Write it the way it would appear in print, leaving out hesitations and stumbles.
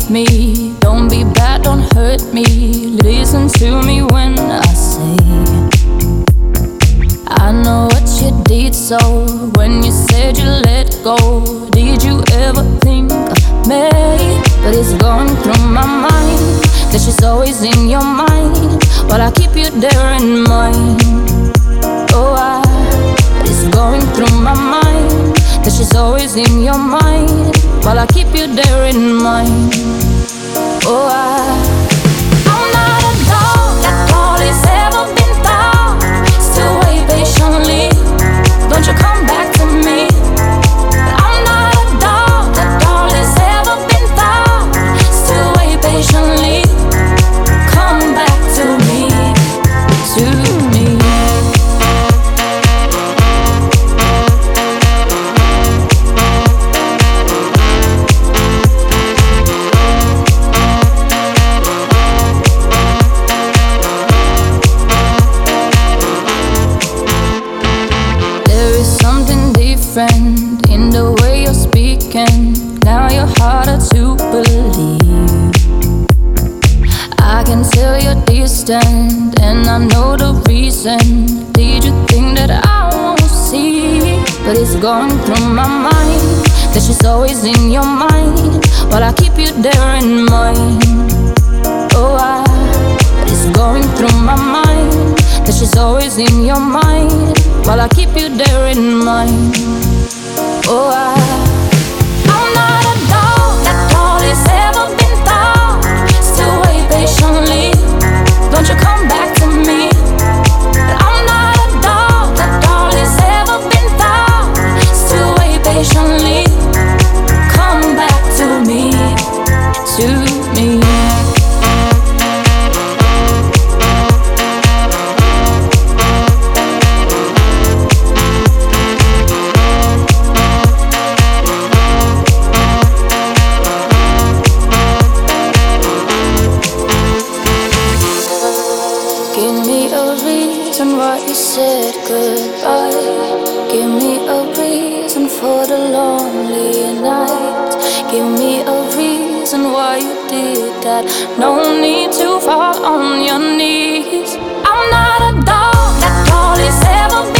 me. Don't be bad, don't hurt me. Listen to me when I say I know what you did. So when you said you let go, did you ever think of me? But it's going through my mind that she's always in your mind, but I keep you there in mind. Oh, it's going through my mind that she's always in your mind, while I keep you there in mind. Oh, I'm not a dog that all is ever been thought. Still wait patiently, don't you come back to me. I'm not a dog that all is ever been thought. Still wait patiently, come back to me, to me. In the way you're speaking, now you're harder to believe. I can tell you're distant, and I know the reason. Did you think that I won't see? But it's going through my mind that she's always in your mind, while I keep you there in mind. Oh, it's going through my mind that she's always in your mind, while I keep you there in mind. Oh, I'm not a dog that all is ever been thought. Still wait patiently, don't you come back to me. I'm not a dog that all is ever been thought. Still wait patiently, come back to me, to me. Why you said goodbye. Give me a reason for the lonely night. Give me a reason why you did that. No need to fall on your knees. I'm not a dog that all is ever been.